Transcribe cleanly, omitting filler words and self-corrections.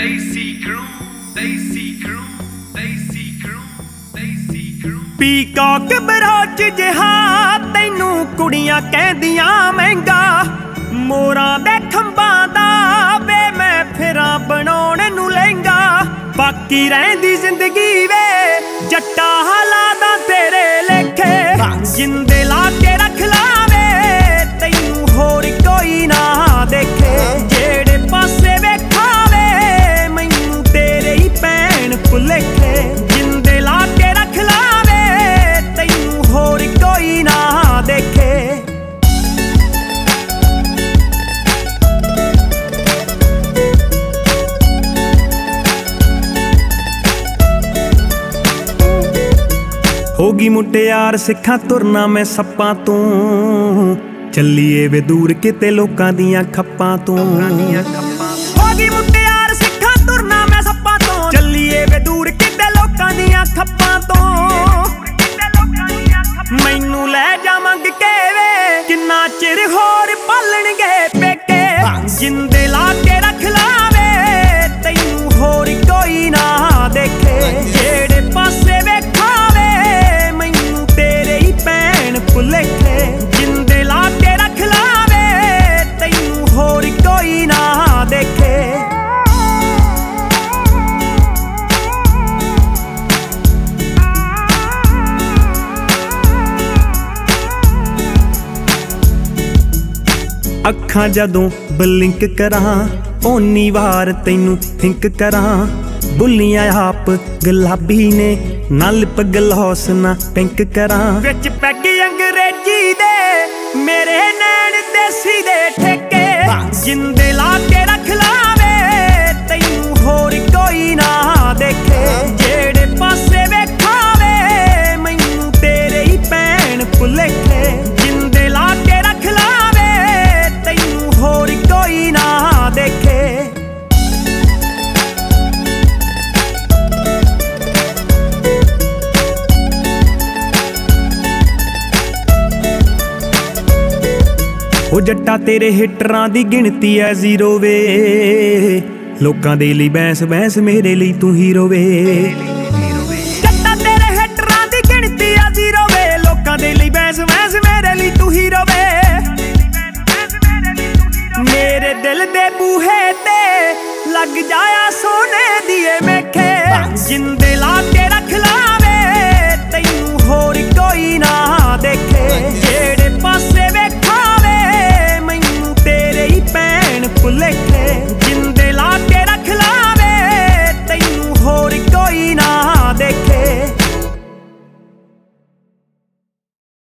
Peacock brooch ਜਿਹਾ ਤੈਨੂੰ ਕੁੜੀਆਂ ਕਹਿੰਦੀਆਂ ਮਹਿੰਗਾ, ਮੋਰਾਂ ਦੇ ਖੰਭਾਂ ਦਾ ਵੇ ਮੈਂ ਫਿਰਾਂ ਬਣਾਉਣ ਨੂੰ ਲਹਿੰਗਾ। ਬਾਕੀ ਰਹਿੰਦੀ ਜ਼ਿੰਦਗੀ ਵੇ ਜੱਟਾ ਹਾਲਾਤਾਂ ਤੇਰੇ ਲੇਖੇ, ਜਿੰਦੇ ਲਾ ਕੇ ਰੱਖ ਲਾਵੇ ਤੈਨੂੰ ਹੋਰ ਕੋਈ ਨਾ ਦੇਖੇ। ਜਿਹੜੇ ਪਾਸੇ ਵੇਖਾਵੇ ਮੈਨੂੰ ਤੇਰੇ ਹੀ ਭੈਣ ਭੁਲੇਖੇ, ਜਿੰਦੇ ਲਾ ਕੇ ਰੱਖ ਲਾਵੇ ਤੈਨੂੰ ਹੋਰ ਕੋਈ ਨਾ ਦੇਖੇ। ਹੋਗੀ ਮੁਟਿਆਰ ਸਿੱਖਾਂ ਤੁਰਨਾ ਮੈਂ ਸੱਪਾਂ ਤੋਂ, ਚੱਲੀਏ ਵੇ ਦੂਰ ਕਿਤੇ ਲੋਕਾਂ ਦੀਆਂ ਖੱਪਾਂ ਤੋਂ। ਹੋਗੀ ਮੁਟਿਆਰ ਸਿੱਖਾਂ ਤੁਰਨਾ ਮੈਂ ਸੱਪਾਂ ਤੋਂ, ਚੱਲੀਏ ਵੇ ਦੂਰ ਕਿਤੇ ਲੋਕਾਂ ਦੀਆਂ ਖੱਪਾਂ ਤੋਂ। ਮੈਨੂੰ ਲੈ ਜਾ ਮੰਗ ਕੇ ਵੇ ਕਿੰਨਾ ਚਿਰ ਹੋਰ ਪਾਲਣਗੇ ਪੇਕੇ, ਜਿੰਦੇ ਲਾ ਕੇ ਰੱਖ ਲਾਵੇ ਤੈਨੂੰ ਹੋਰ ਕੋਈ ਨਾ ਦੇਖੇ। ਜਿਹੜੇ ਪਾਸੇ ਵੇਖਾਵੇ ਮੈਨੂੰ ਤੇਰੇ ਹੀ ਭੈਣ ਭੁਲੇਖੇ, ਜਿੰਦੇ ਲਾ ਕੇ ਰੱਖ ਲਾਵੇ ਤੈਨੂੰ ਹੋਰ ਕੋਈ ਨਾ ਦੇਖੇ। ਅੱਖਾਂ ਜਦੋਂ ਬਲਿੰਕ ਕਰਾਂ ਓਨੀ ਵਾਰ ਤੈਨੂੰ ਥਿੰਕ ਕਰਾਂ। ਬੁੱਲੀਆਂ ਆਪ ਗੁਲਾਬੀ ਨੇ ਨਾ ਲਿਪ ਗਲੋਸ ਨਾ ਪਿੰਕ ਕਰਾਂ। ਵਿੱਚ ਪੈਗੀ ਅੰਗਰੇਜ਼ੀ ਦੇ ਮੇਰੇ ਨੈਣ ਦੇਸੀ ਦੇ ਠੇਕੇ, ਜਿੰਦੇ ਲਾ ਕੇ ਰੱਖ ਲਾਵੇ ਤੈਨੂੰ ਹੋਰ ਕੋਈ ਨਾ ਦੇਖੇ। ਜਿਹੜੇ ਪਾਸੇ ਵੇਖਾਵੇ ਮੈਨੂੰ ਤੇਰੇ ਹੀ ਭੈਣ ਭੁਲੇਖੇ, ਜਿੰਦੇ ਲਾ ਕੇ ਰੱਖ ਲਾਵੇ ਤੈਨੂੰ ਹੋਰ ਕੋਈ ਨਾ ਦੇਖੇ। ਉਹ ਜੱਟਾ ਤੇਰੇ ਹਿੱਟਰਾਂ ਦੀ ਗਿਣਤੀ ਐ ਜ਼ੀਰੋ ਵੇ, ਲੋਕਾਂ ਦੇ ਲਈ ਬੈਂਸ ਬੈਂਸ ਮੇਰੇ ਲਈ ਤੂੰ ਹੀਰੋ ਵੇ। ਜੱਟਾ ਤੇਰੇ ਹਿੱਟਰਾਂ ਦੀ ਗਿਣਤੀ ਐ ਜ਼ੀਰੋ ਵੇ, ਲੋਕਾਂ ਦੇ ਲਈ ਬੈਂਸ ਬੈਂਸ ਮੇਰੇ ਲਈ ਤੂੰ ਹੀਰੋ ਵੇ। ਮੇਰੇ ਦਿਲ ਦੇ ਬੂਹੇ ਤੇ ਲੱਗ ਜਾਇਆ ਸੋਨੇ ਦੀਏ ਮੇਖੇ, ਜਿੰਦੇ ਲਾ ਕੇ ਰੱਖ ਲਾਵੇ ਤੈਨੂੰ ਹੋਰ ਕੋਈ ਨਾ ਦੇਖੇ। ਜਿਹੜੇ ਪਾਸੇ ਵੇਖਾਵੇ ਮੈਨੂੰ ਤੇਰੇ ਹੀ ਭੈਣ ਭੁਲੇਖੇ,